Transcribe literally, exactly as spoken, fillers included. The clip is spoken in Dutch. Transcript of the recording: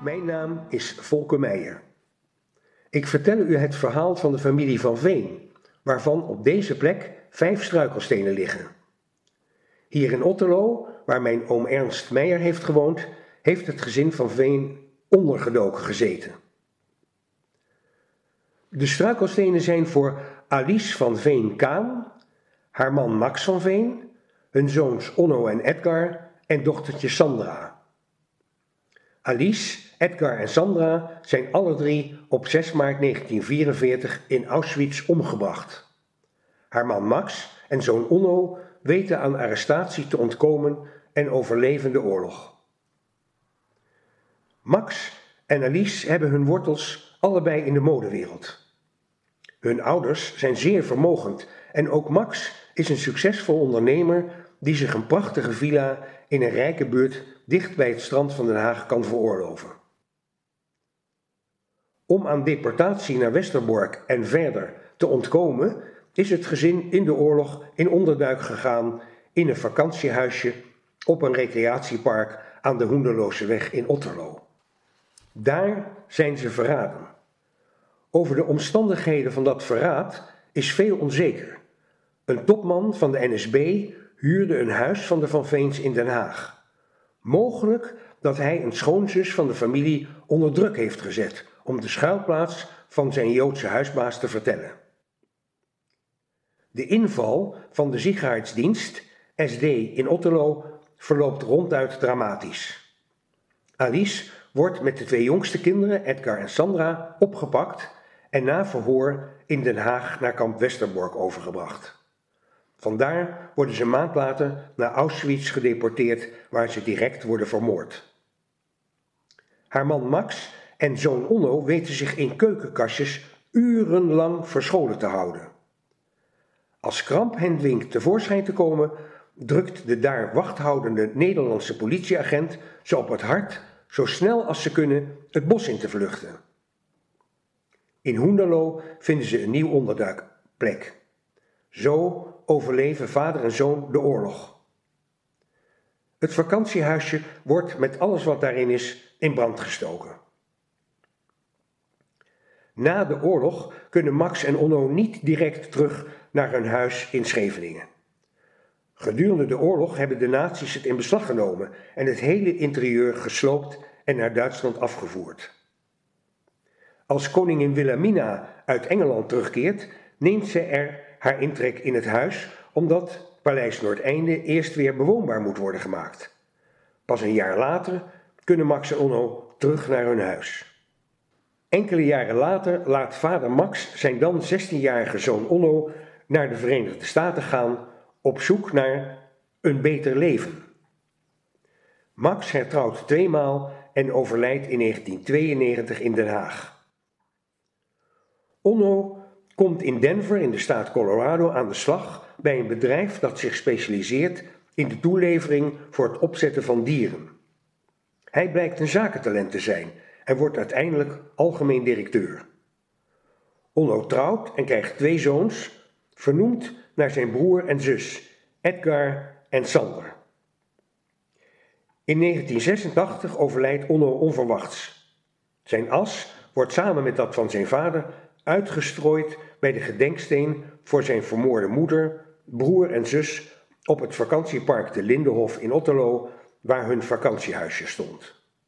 Mijn naam is Volker Meijer. Ik vertel u het verhaal van de familie Van Veen, waarvan op deze plek vijf struikelstenen liggen. Hier in Otterlo, waar mijn oom Ernst Meijer heeft gewoond, heeft het gezin Van Veen ondergedoken gezeten. De struikelstenen zijn voor Alice van Veen-Kaan, haar man Max van Veen, hun zoons Onno en Edgar en dochtertje Sandra. Alice, Edgar en Sandra zijn alle drie op zes maart negentien vierenveertig in Auschwitz omgebracht. Haar man Max en zoon Onno weten aan arrestatie te ontkomen en overleven de oorlog. Max en Alice hebben hun wortels allebei in de modewereld. Hun ouders zijn zeer vermogend en ook Max is een succesvol ondernemer die zich een prachtige villa in een rijke buurt dicht bij het strand van Den Haag kan veroorloven. Om aan deportatie naar Westerbork en verder te ontkomen, is het gezin in de oorlog in onderduik gegaan in een vakantiehuisje op een recreatiepark aan de Hoenderlooseweg in Otterlo. Daar zijn ze verraden. Over de omstandigheden van dat verraad is veel onzeker. Een topman van de N S B huurde een huis van de Van Veens in Den Haag. Mogelijk dat hij een schoonzus van de familie onder druk heeft gezet om de schuilplaats van zijn Joodse huisbaas te vertellen. De inval van de Sicherheidsdienst, S D in Otterlo, verloopt ronduit dramatisch. Alice wordt met de twee jongste kinderen, Edgar en Sandra, opgepakt en na verhoor in Den Haag naar kamp Westerbork overgebracht. Vandaar worden ze een maand later naar Auschwitz gedeporteerd, waar ze direct worden vermoord. Haar man Max en zoon Onno weten zich in keukenkastjes urenlang verscholen te houden. Als Kramp hen dwingt tevoorschijn te komen, drukt de daar wachthoudende Nederlandse politieagent ze op het hart zo snel als ze kunnen het bos in te vluchten. In Hoenderlo vinden ze een nieuw onderduikplek. Zo overleven vader en zoon de oorlog. Het vakantiehuisje wordt met alles wat daarin is in brand gestoken. Na de oorlog kunnen Max en Onno niet direct terug naar hun huis in Scheveningen. Gedurende de oorlog hebben de nazi's het in beslag genomen en het hele interieur gesloopt en naar Duitsland afgevoerd. Als koningin Wilhelmina uit Engeland terugkeert, neemt ze er haar intrek in het huis, omdat Paleis Noordeinde eerst weer bewoonbaar moet worden gemaakt. Pas een jaar later kunnen Max en Onno terug naar hun huis. Enkele jaren later laat vader Max zijn dan zestienjarige zoon Onno naar de Verenigde Staten gaan op zoek naar een beter leven. Max hertrouwt tweemaal en overlijdt in negentien tweeënnegentig in Den Haag. Onno komt in Denver in de staat Colorado aan de slag bij een bedrijf dat zich specialiseert in de toelevering voor het opzetten van dieren. Hij blijkt een zakentalent te zijn en wordt uiteindelijk algemeen directeur. Onno trouwt en krijgt twee zoons, vernoemd naar zijn broer en zus, Edgar en Sander. In negentien zesentachtig overlijdt Onno onverwachts. Zijn as wordt samen met dat van zijn vader uitgestrooid bij de gedenksteen voor zijn vermoorde moeder, broer en zus op het vakantiepark de Lindenhof in Otterlo, waar hun vakantiehuisje stond.